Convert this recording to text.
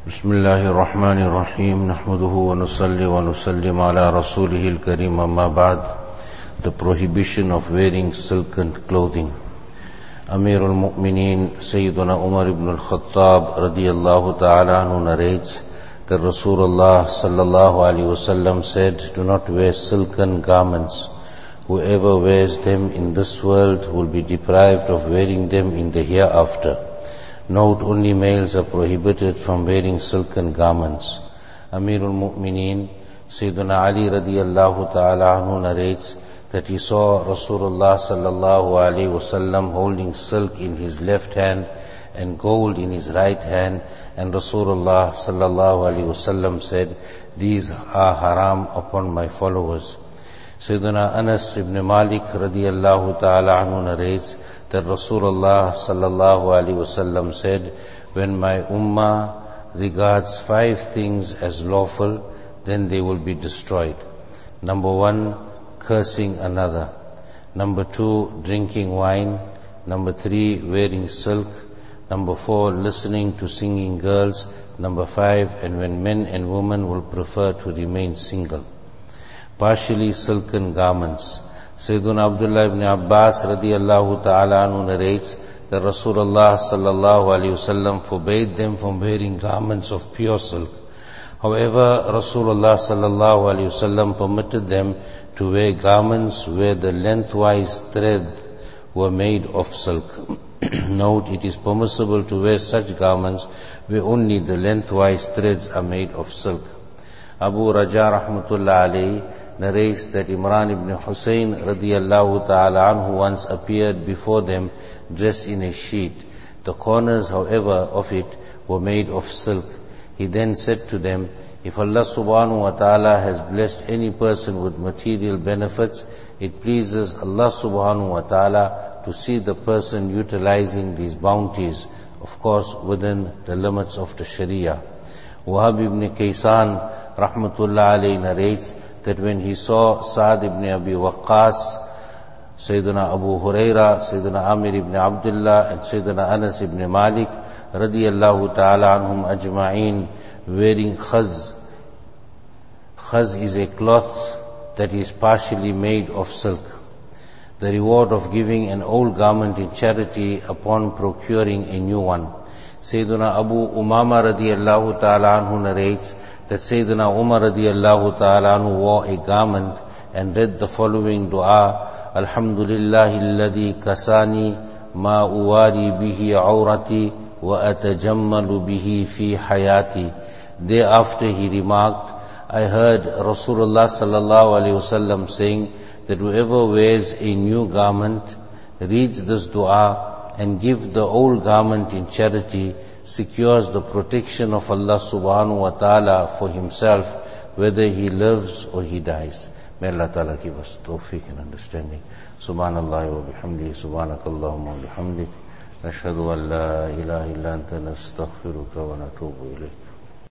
بسم الله الرحمن الرحيم نحمده ونصلي ونسلم على رسوله الكريم أما بعد. The prohibition of wearing silken clothing. Amir al-Mu'mineen Sayyiduna Umar ibn al-Khattab radiyallahu ta'ala anhu narrates that Rasulullah sallallahu alaihi wasallam said, "Do not wear silken garments. Whoever wears them in this world will be deprived of wearing them in the hereafter." Note, only males are prohibited from wearing silken garments. Amirul Mu'mineen Sayyiduna Ali radiyallahu ta'ala anhu narrates that he saw Rasulullah sallallahu alaihi wasallam holding silk in his left hand and gold in his right hand, and Rasulullah sallallahu alaihi wasallam said, "These are haram upon my followers." Sayyiduna Anas ibn Malik radiyallahu ta'ala anhu narrates that Rasulullah sallallahu alaihi wasallam said, "When my ummah regards 5 things as lawful, then they will be destroyed. Number 1, cursing another. Number 2, drinking wine. Number 3, wearing silk. Number 4, listening to singing girls. Number 5, and when men and women will prefer to remain single." Partially silken garments. Sayyiduna Abdullah ibn Abbas radiyallahu ta'ala anhu narrates that Rasulullah sallallahu alayhi wasallam forbade them from wearing garments of pure silk. However, Rasulullah sallallahu alayhi wasallam permitted them to wear garments where the lengthwise thread were made of silk. Note, it is permissible to wear such garments where only the lengthwise threads are made of silk. Abu Raja rahmatullah alayhi narrates that Imran ibn Hussein radiyallahu ta'ala anhu once appeared before them dressed in a sheet. The corners, however, of it were made of silk. He then said to them, "If Allah subhanahu wa ta'ala has blessed any person with material benefits, it pleases Allah subhanahu wa ta'ala to see the person utilizing these bounties, of course within the limits of the Sharia." Wahab ibn Kaysan rahmatullah alayhi narrates that when he saw Sa'd ibn Abi Waqqas, Sayyidina Abu Huraira, Sayyidina Amir ibn Abdullah, and Sayyidina Anas ibn Malik radiyallahu ta'ala anhum ajma'een wearing khaz. Khaz is a cloth that is partially made of silk. The reward of giving an old garment in charity upon procuring a new one. Sayyidina Abu Umama radiyallahu ta'ala anhu narrates that Sayyidina Umar radiyallahu ta'ala anhu wore a garment and read the following dua, "Alhamdulillahi alladhi kasani ma uwari bihi awrati wa atajammalu bihi fi hayati." Thereafter he remarked, "I heard Rasulullah sallallahu alaihi wasallam saying that whoever wears a new garment, reads this dua and give the old garment in charity, secures the protection of Allah subhanahu wa ta'ala for himself, whether he lives or he dies." May Allah ta'ala give us tawfiq and understanding. Subhanallah wa bihamdihi, subhanakallahumma wa bihamdik, nashhadu an la ilaha illa anta nastaghfiruka wa natubu ilayk.